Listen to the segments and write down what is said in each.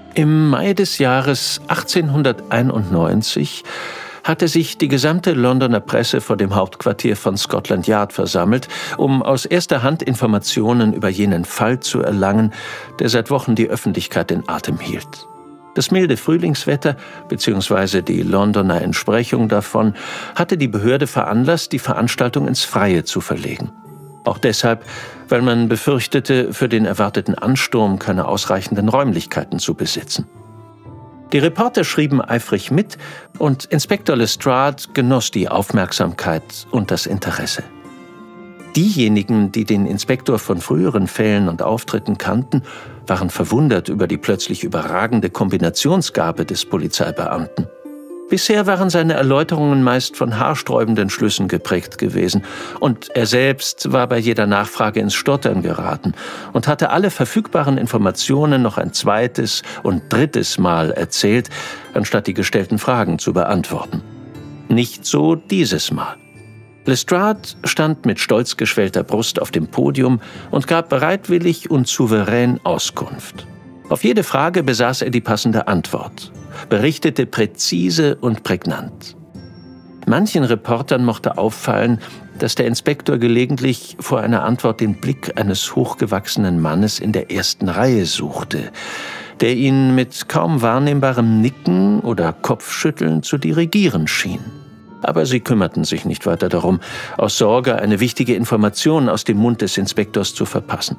Im Mai des Jahres 1891 hatte sich die gesamte Londoner Presse vor dem Hauptquartier von Scotland Yard versammelt, um aus erster Hand Informationen über jenen Fall zu erlangen, der seit Wochen die Öffentlichkeit in Atem hielt. Das milde Frühlingswetter bzw. die Londoner Entsprechung davon hatte die Behörde veranlasst, die Veranstaltung ins Freie zu verlegen. Auch deshalb, weil man befürchtete, für den erwarteten Ansturm keine ausreichenden Räumlichkeiten zu besitzen. Die Reporter schrieben eifrig mit und Inspektor Lestrade genoss die Aufmerksamkeit und das Interesse. Diejenigen, die den Inspektor von früheren Fällen und Auftritten kannten, waren verwundert über die plötzlich überragende Kombinationsgabe des Polizeibeamten. Bisher waren seine Erläuterungen meist von haarsträubenden Schlüssen geprägt gewesen, und er selbst war bei jeder Nachfrage ins Stottern geraten und hatte alle verfügbaren Informationen noch ein zweites und drittes Mal erzählt, anstatt die gestellten Fragen zu beantworten. Nicht so dieses Mal. Lestrade stand mit stolz geschwellter Brust auf dem Podium und gab bereitwillig und souverän Auskunft. Auf jede Frage besaß er die passende Antwort, berichtete präzise und prägnant. Manchen Reportern mochte auffallen, dass der Inspektor gelegentlich vor einer Antwort den Blick eines hochgewachsenen Mannes in der ersten Reihe suchte, der ihn mit kaum wahrnehmbarem Nicken oder Kopfschütteln zu dirigieren schien. Aber sie kümmerten sich nicht weiter darum, aus Sorge, eine wichtige Information aus dem Mund des Inspektors zu verpassen.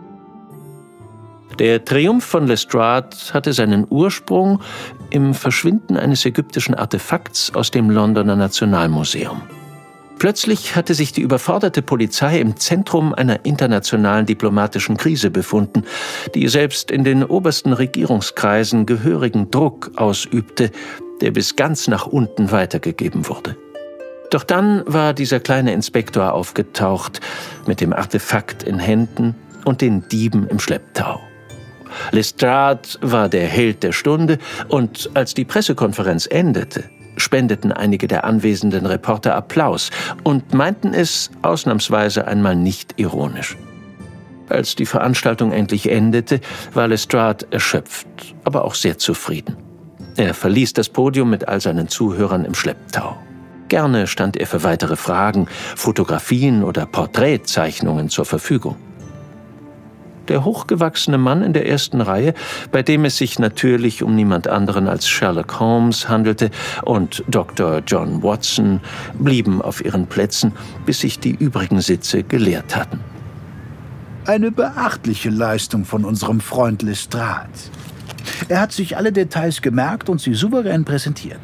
Der Triumph von Lestrade hatte seinen Ursprung im Verschwinden eines ägyptischen Artefakts aus dem Londoner Nationalmuseum. Plötzlich hatte sich die überforderte Polizei im Zentrum einer internationalen diplomatischen Krise befunden, die selbst in den obersten Regierungskreisen gehörigen Druck ausübte, der bis ganz nach unten weitergegeben wurde. Doch dann war dieser kleine Inspektor aufgetaucht, mit dem Artefakt in Händen und den Dieben im Schlepptau. Lestrade war der Held der Stunde, und als die Pressekonferenz endete, spendeten einige der anwesenden Reporter Applaus und meinten es ausnahmsweise einmal nicht ironisch. Als die Veranstaltung endlich endete, war Lestrade erschöpft, aber auch sehr zufrieden. Er verließ das Podium mit all seinen Zuhörern im Schlepptau. Gerne stand er für weitere Fragen, Fotografien oder Porträtzeichnungen zur Verfügung. Der hochgewachsene Mann in der ersten Reihe, bei dem es sich natürlich um niemand anderen als Sherlock Holmes handelte, und Dr. John Watson blieben auf ihren Plätzen, bis sich die übrigen Sitze geleert hatten. Eine beachtliche Leistung von unserem Freund Lestrade. Er hat sich alle Details gemerkt und sie souverän präsentiert.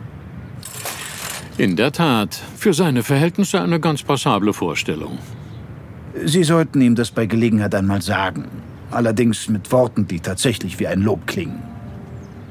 In der Tat, für seine Verhältnisse eine ganz passable Vorstellung. Sie sollten ihm das bei Gelegenheit einmal sagen. Allerdings mit Worten, die tatsächlich wie ein Lob klingen.